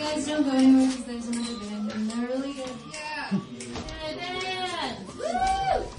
guys don't go anywhere because there's another band and they're really good. Yeah. Yeah, woo!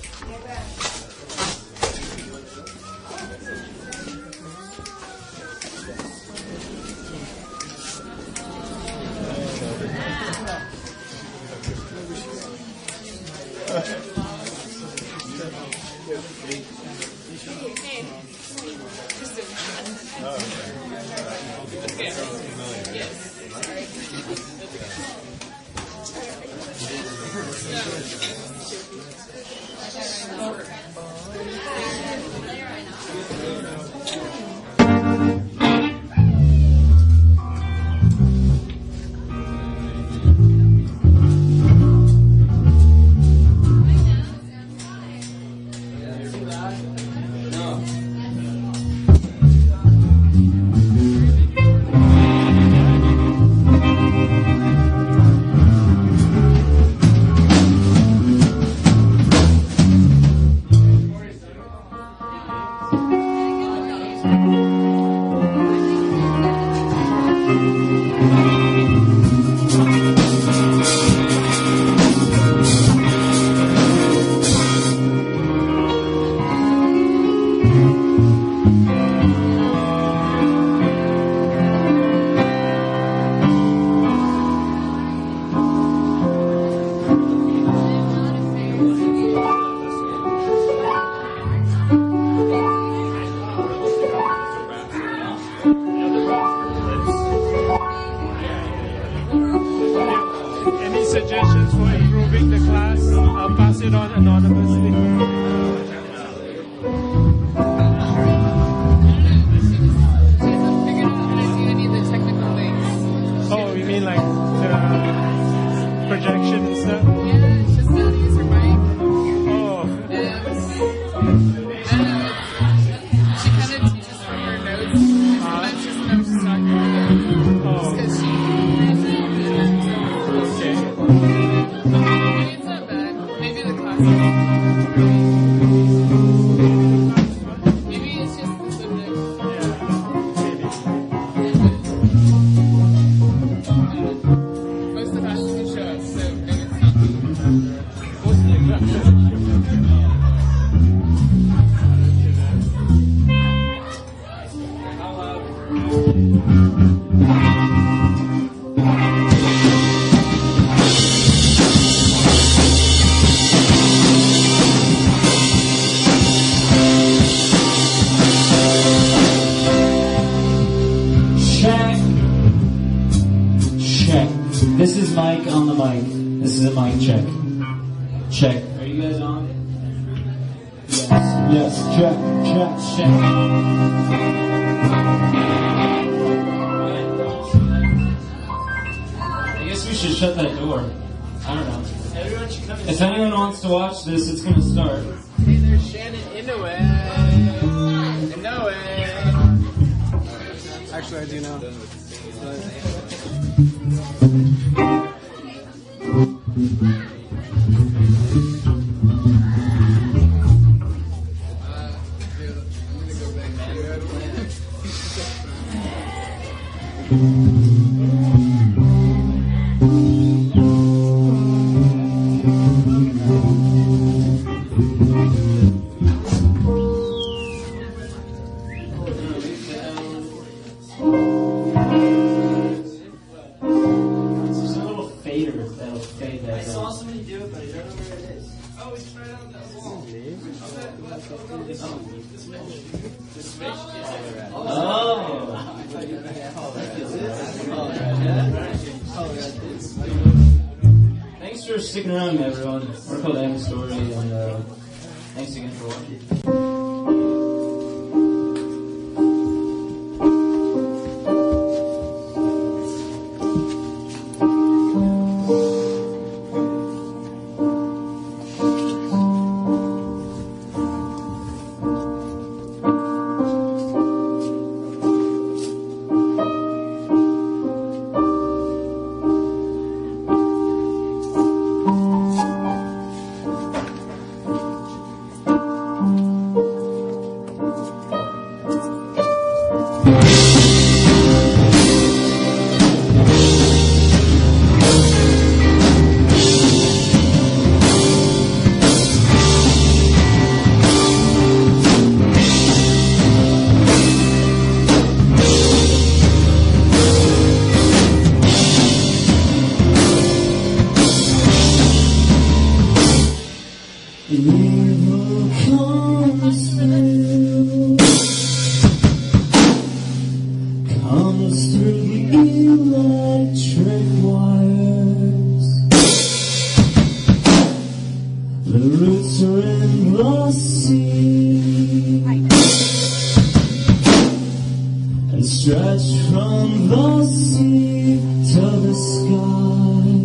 Any suggestions for improving the class? I'll pass it on anonymously. Oh, you mean like the projection and stuff? Yeah, it's just how to use her mic. Oh. She kind of teaches from her notes. Sometimes she just knows talking about it. Oh. Because she Okay. maybe it's not bad. Maybe the class maybe it's just the subject. Most of us doesn't show up, so maybe it's Check. This is Mike on the mic. This is a mic check. Check. Are you guys on? Yes. Yes. Check. Check. Check. I guess we should shut that door. I don't know. Everyone should come If anyone wants to watch this, it's gonna start. Hey, there's Shannon Inoue. Inoue. Actually, I do know. There's a little fader that'll fade that. I saw somebody do it, but I don't know where it is. Oh, it's right on that wall. Thanks for sticking around, everyone. We're called End Story, and thanks again for watching. From the sea to the sky.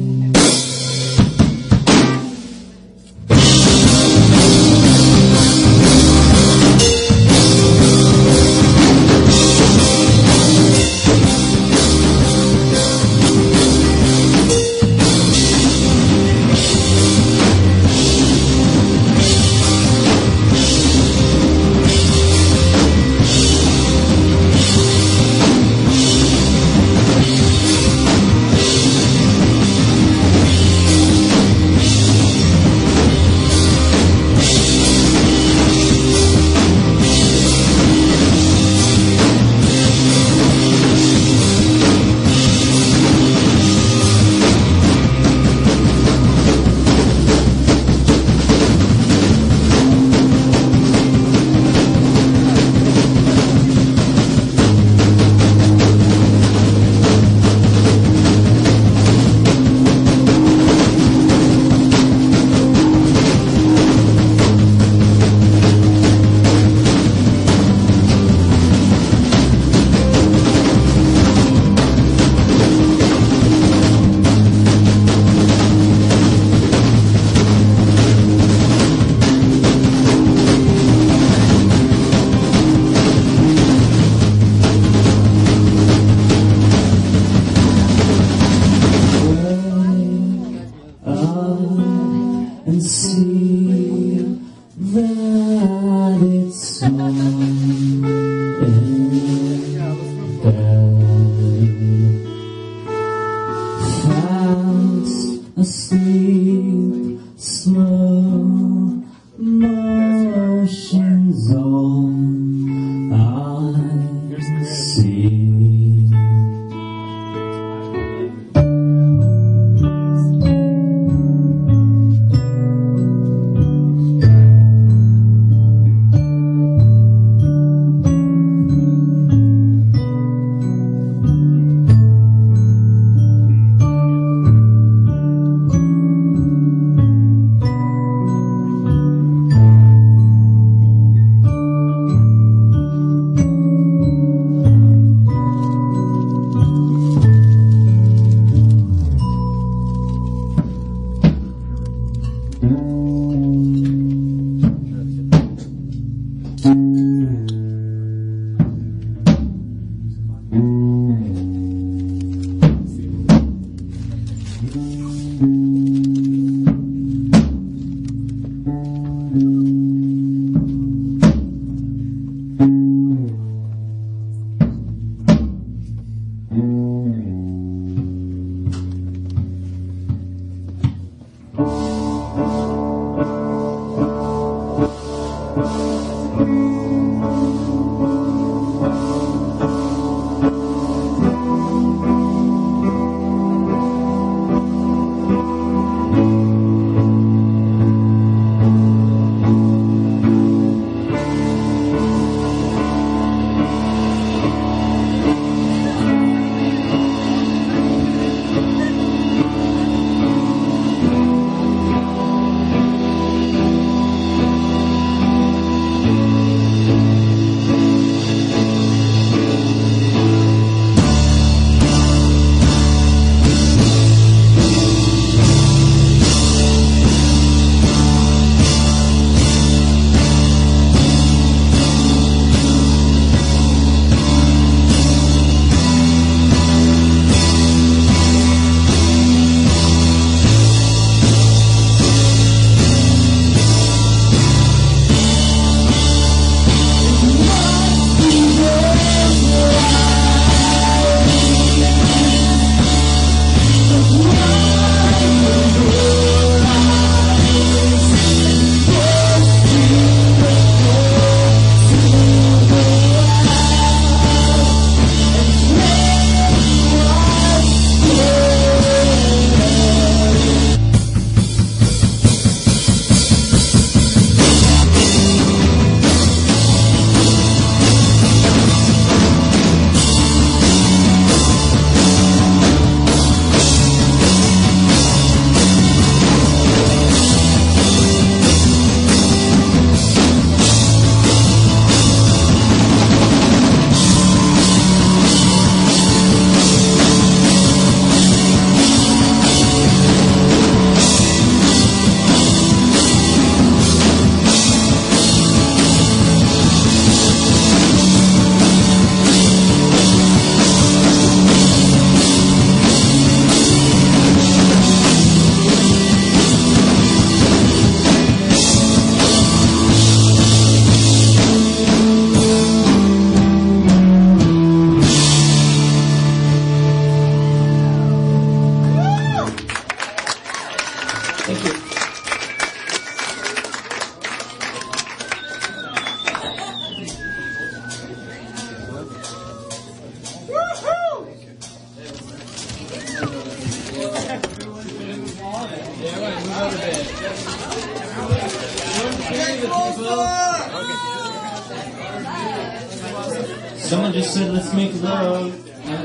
Someone just said, let's make love.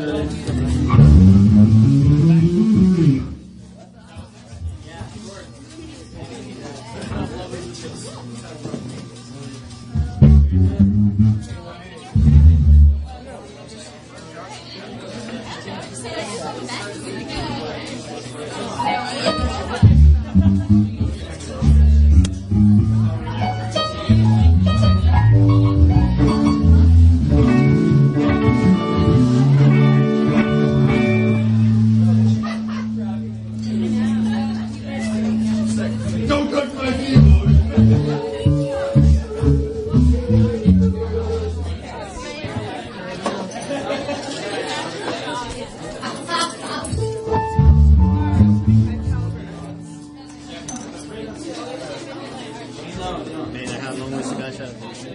Don't touch my keyboard. Nee, dan gaan we nog eens erbij zetten.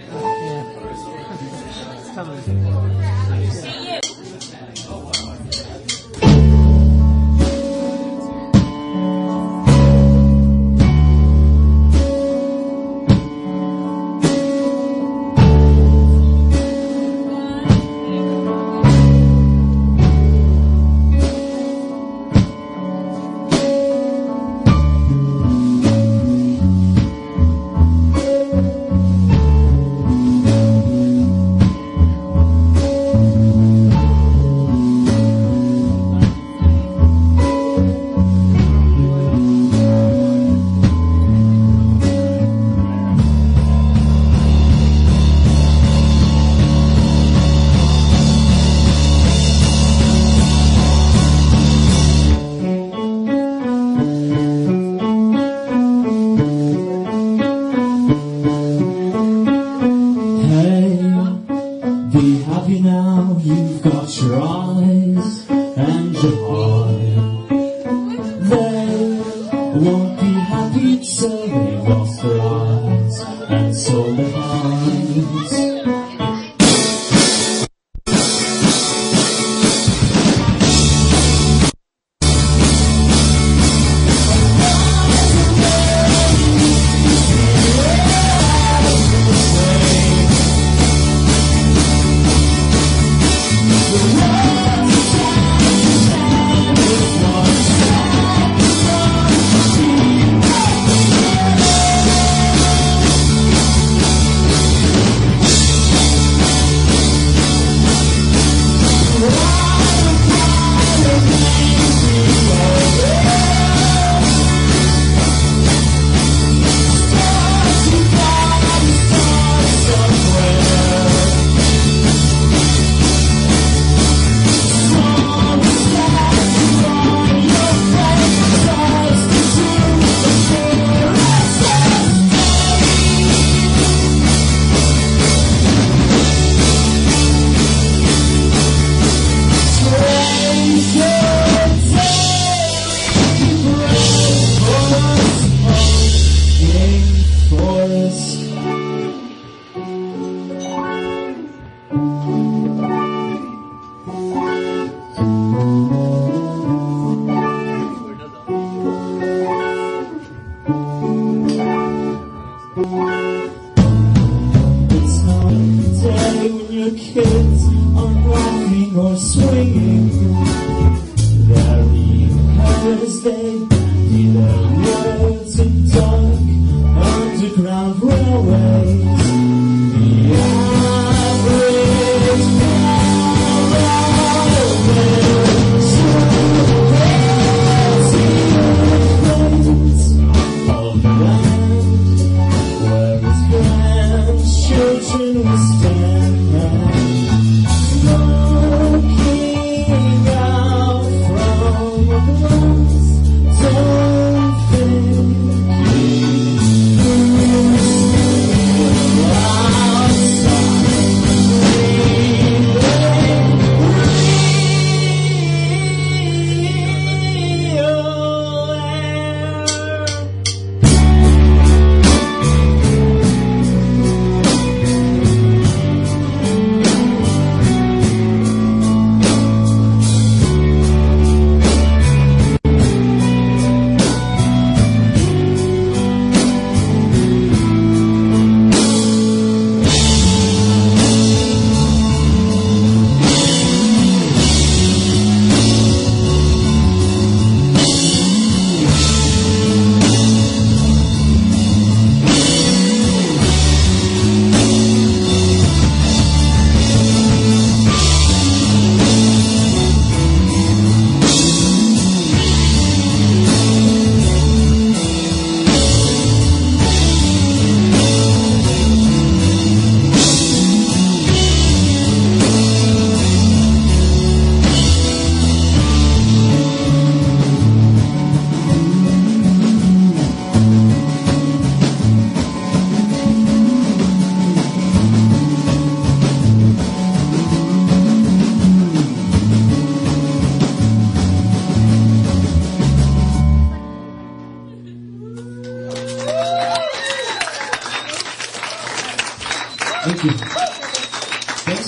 Be happy now, you've got your eyes and your heart. They won't be happy till they've lost their eyes and sold their hearts.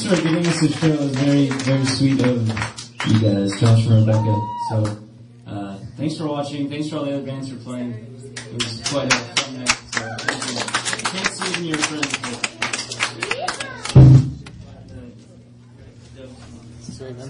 for giving us a show. It was very, very sweet of you guys, Josh and Rebecca. So, thanks for watching. Thanks for all the other bands for playing. It was quite a fun night. So, thank you. I can't see even your friends. Sorry, man.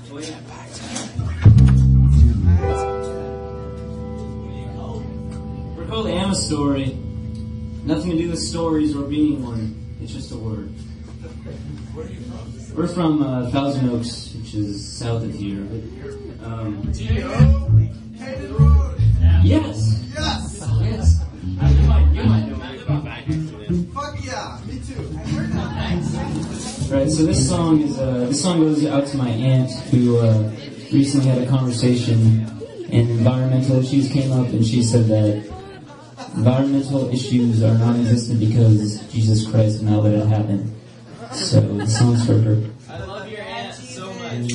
We're called Amastory. Nothing to do with stories or being one. It's just a word. Where are you from? We're from Thousand Oaks, which is south of here. Hayden Road. Yes. Yes. Yes. You might know me. Fuck yeah. Me too. I heard that. Right. So this song goes out to my aunt who recently had a conversation, and environmental issues came up, and she said that environmental issues are non-existent because Jesus Christ now let it happen. So the song's for her. I love your aunt so much.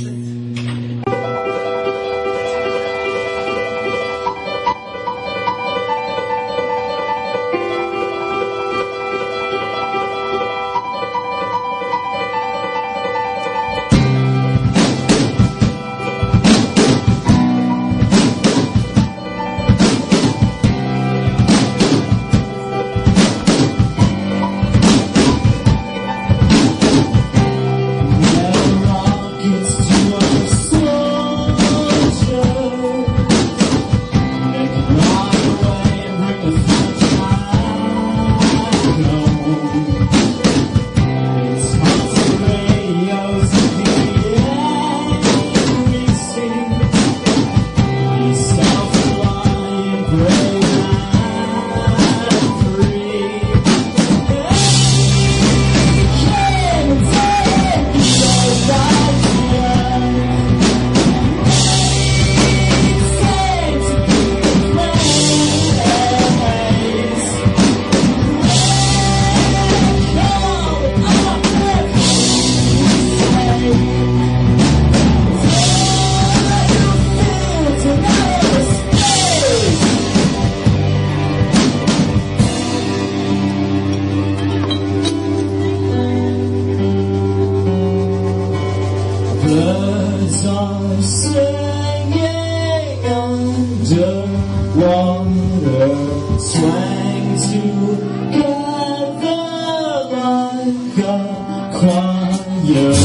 Birds are singing underwater, swang together like a choir.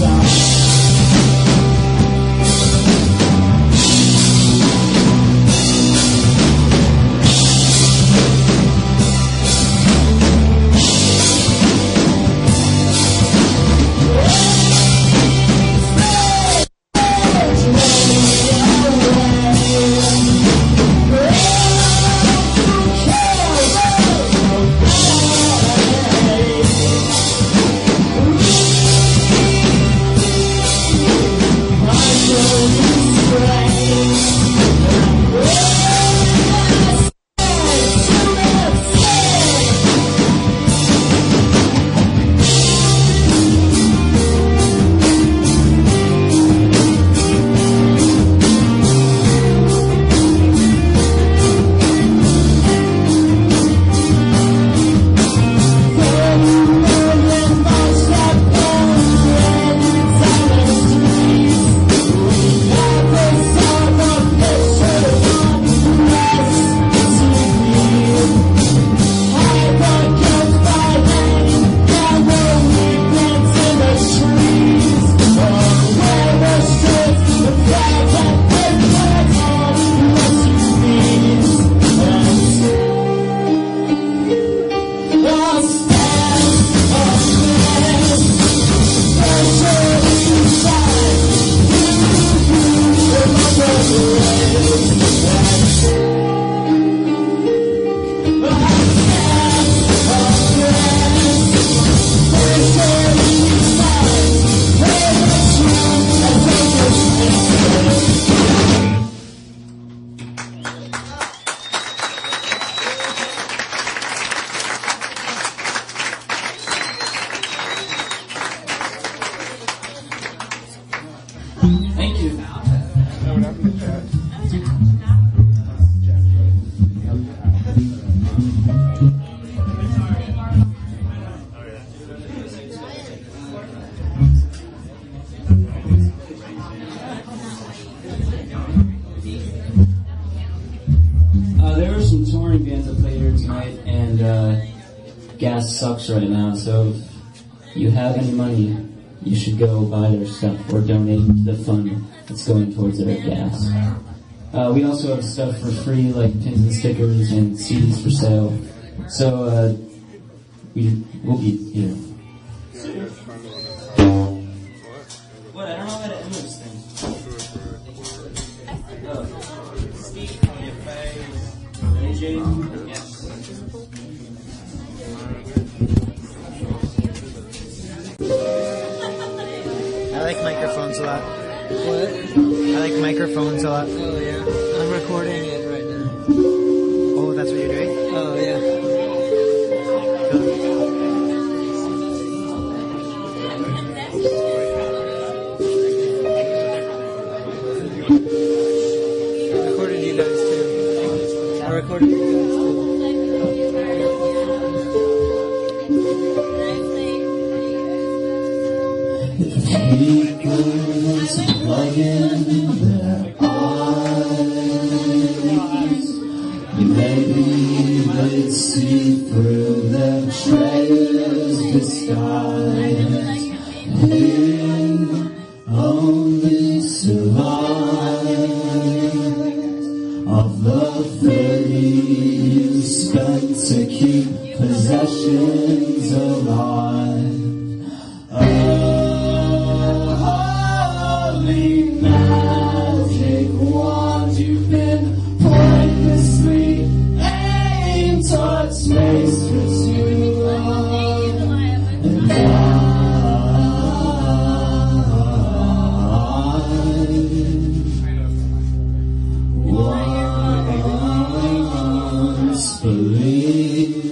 Thank you. touring bands that play here tonight, and gas sucks right now, so if you have any money, you should go buy their stuff or donate to the fund that's going towards their gas. We also have stuff for free, like pins and stickers and CDs for sale. So we'll be here. What? I don't know how to end this thing. Steve, AJ, yes. I like microphones a lot. What? I like microphones a lot. Oh yeah. I'm recording it right now. Oh, that's what you're doing? Oh yeah. I recorded you guys too. I recorded you guys too. People plug in their eyes. Maybe they'd see through their trailers disguise. They only survive of the 30 you spent to keep possessions alive. Holy magic wand, you've been pointlessly aimed towards space for too long. And I once believed.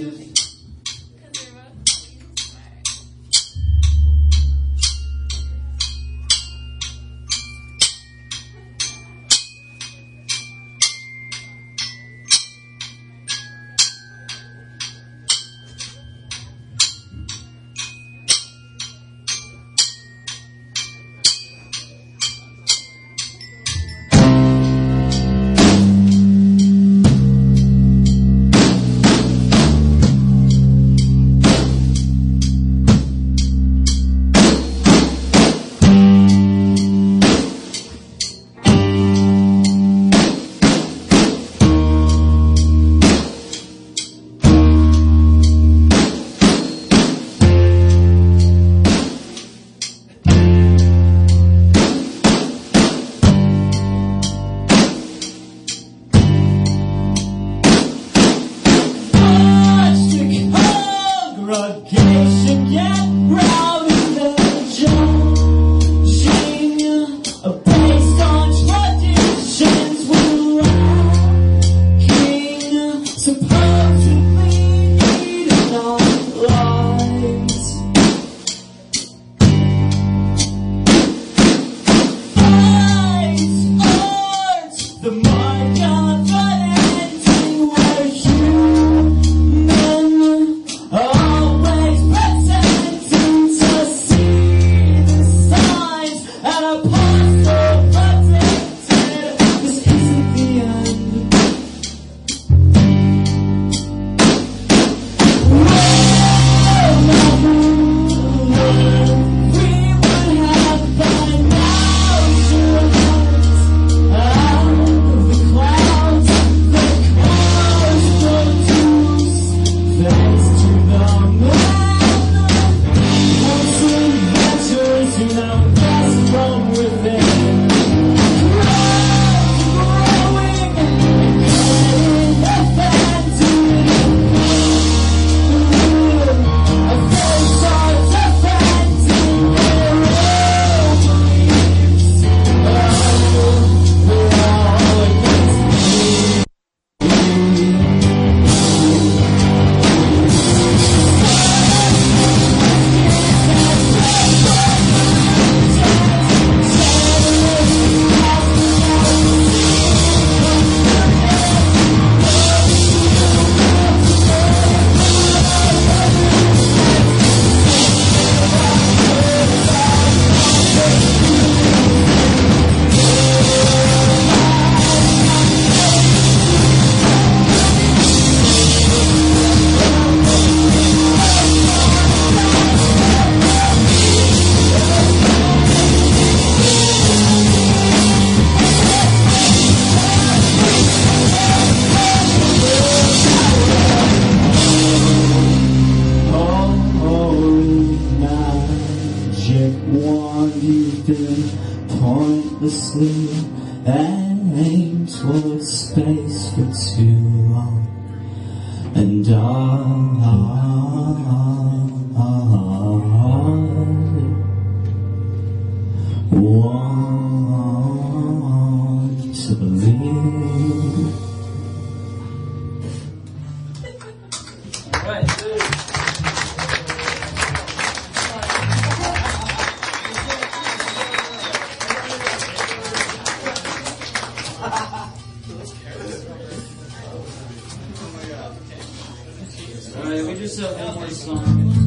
closely and aim towards space for too long. And I want to believe. Alright, we just have one more song.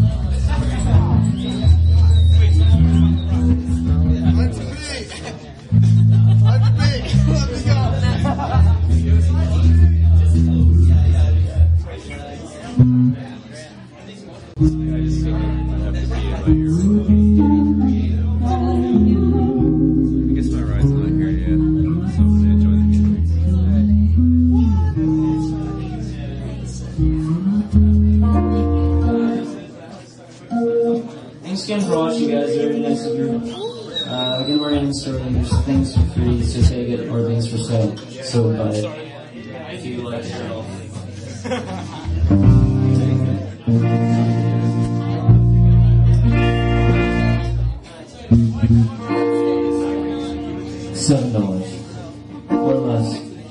Thanks again for watching, guys. Very nice of you. Again, we're going to start and there's things for free to take it or things for sale. So buy it if you like yourself. $7 or less.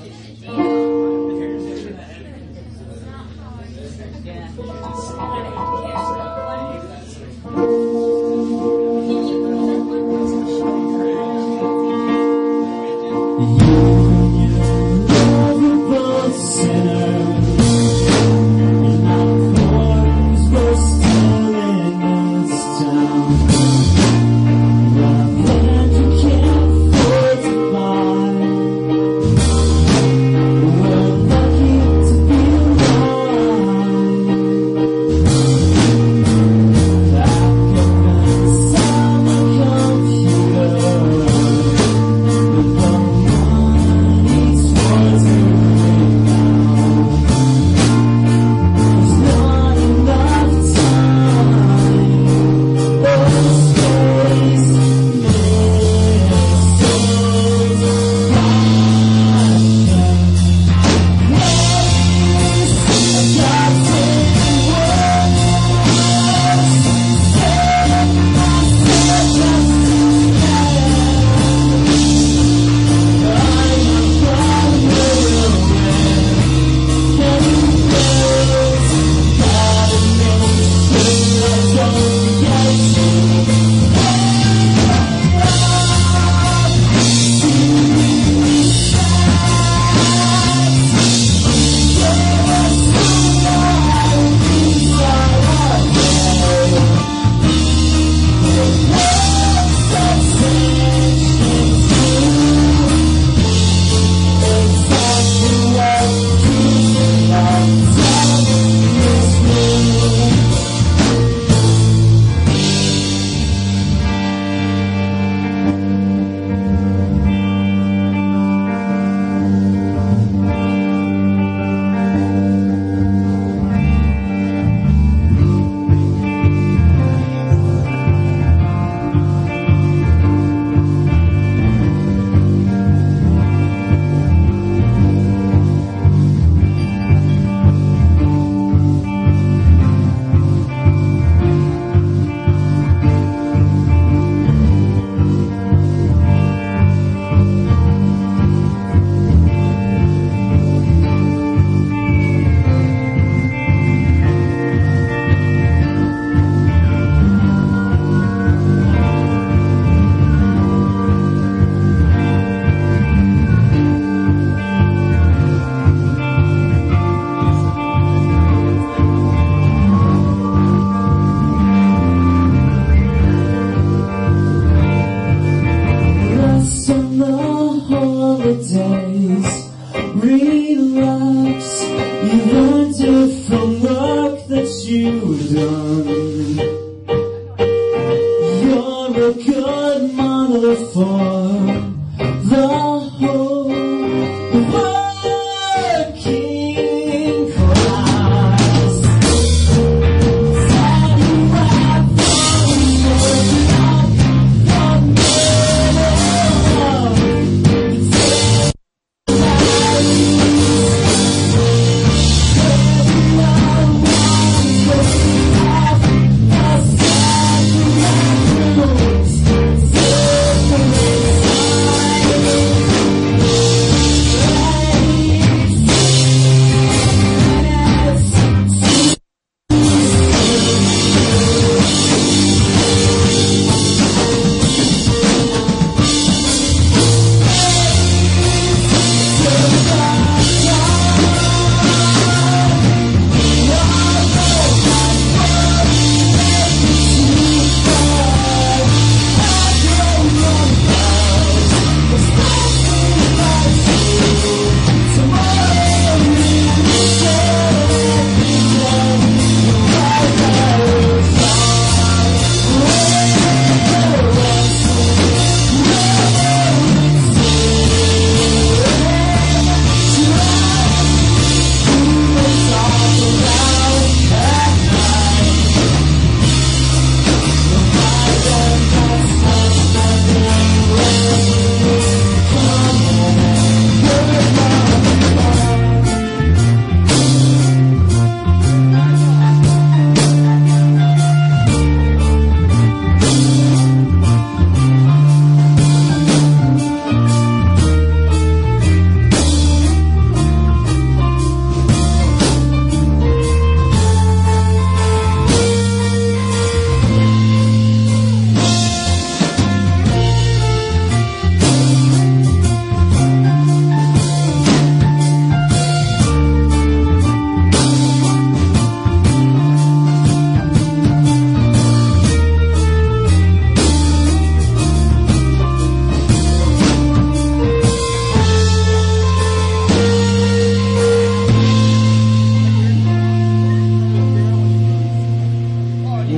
you've done. You're a good mother for the whole working class. Said you have fallen for the middle of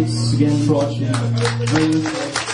Thanks again for watching.